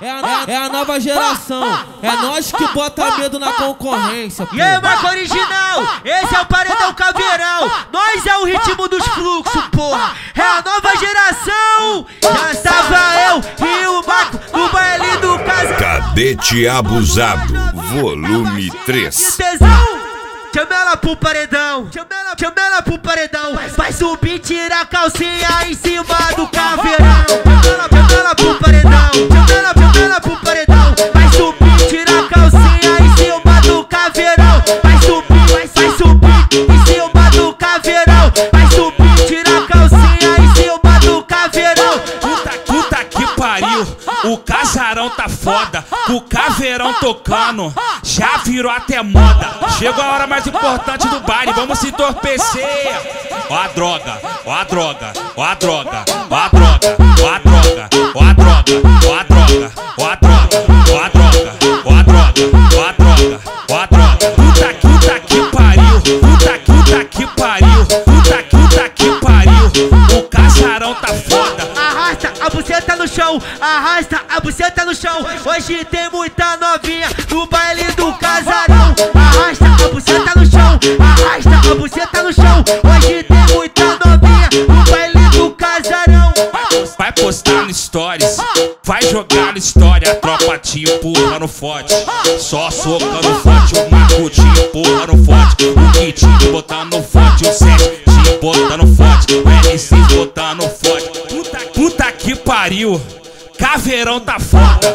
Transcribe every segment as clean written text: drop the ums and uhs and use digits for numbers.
É a nova geração, é nós que bota medo na concorrência. E aí, marca original, esse é o paredão caveirão. Nós é o ritmo dos fluxos, porra. É a nova geração. Já estava eu e o Marco no baile do casal. Cadete Abusado, volume 3. Chama ela pro paredão, chama ela pro paredão. Vai subir, tira a calcinha em cima do caveirão. Chama ela pro paredão, chama ela pro paredão. Vai subir, tira a calcinha em cima do caveirão. Vai subir em cima do caveirão. Vai subir, tira a calcinha em cima do caveirão. Puta que pariu, o casarão tá foda, o caveirão tocando, já virou até moda. Chegou a hora mais importante do baile, vamos se entorpecer. Ó a droga, ó a droga, ó a droga, ó a droga, ó a droga, ó a droga, ó a droga, ó a droga, ó a droga, ó a droga, ó a droga, ó a droga. Puta que pariu, puta que pariu, puta que pariu, o casarão tá foda. Arrasta a buceta no chão, arrasta a buceta no chão. Hoje tem muita novinha no baile do casarão. Arrasta a buceta no chão, arrasta a buceta no chão. Hoje tem muita novinha no baile do casarão. Vai postar no stories, vai jogar no story. A tropa te empurrando forte, só socando forte. O Marco te empurrando forte, o Kit te botando forte, o 7 te botando forte, o L6 botando forte. Puta que pariu, caveirão tá foda.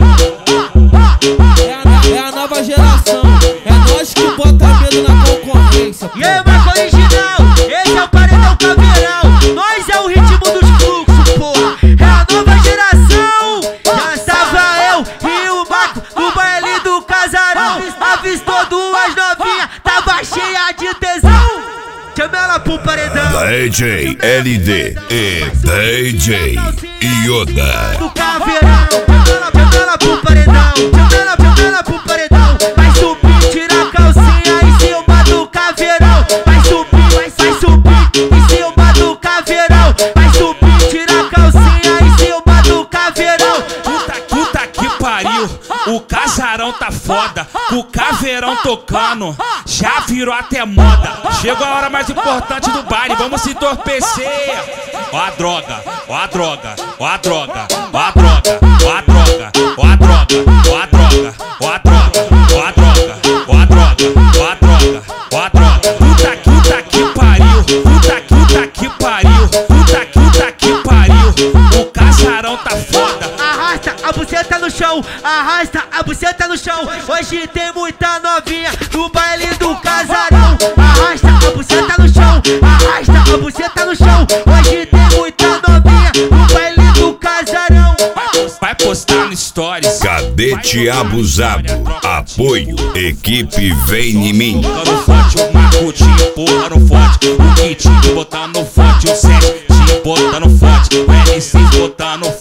É a nova geração, é nós que bota medo na concorrência. E aí, marca original, esse é o paredão caveirão. Nós é o ritmo dos fluxos, porra. É a nova geração. Já estava eu e o Marco no baile do casarão. Avistou duas novinhas, tava cheia de tesão. Chama ela pro paredão. DJ LD e DJ Yoda. Do caveirão, chama ela pro paredão. Chama ela pro paredão. Vai subir, tira a calcinha em cima do caveirão. Vai subir em cima do caveirão. Vai subir, tira a calcinha em cima do caveirão. Puta que pariu, o casarão tá foda, o caveirão tocando, já virou até moda. Chegou a hora mais importante do baile, vamos se entorpecer. Ó a droga, ó a droga, ó a droga, ó a droga, ó a droga, ó a droga, ó a droga, ó a droga, ó a droga, ó a droga, ó a droga, ó a droga. Puta que pariu, puta que pariu, puta que pariu, o casarão tá foda. Arrasta a buceta no chão, arrasta a buceta no chão. Hoje tem muita novinha no baile do casarão. Arrasta a buceta no chão, arrasta a buceta no chão. Hoje tem muita novinha no baile do casarão. Vai postar no stories. Cadete Abusado, apoio, equipe vem em mim. Botando forte, o Marco te empurrando forte, o Kit te botando forte, o 7 te botando forte, o L6 botando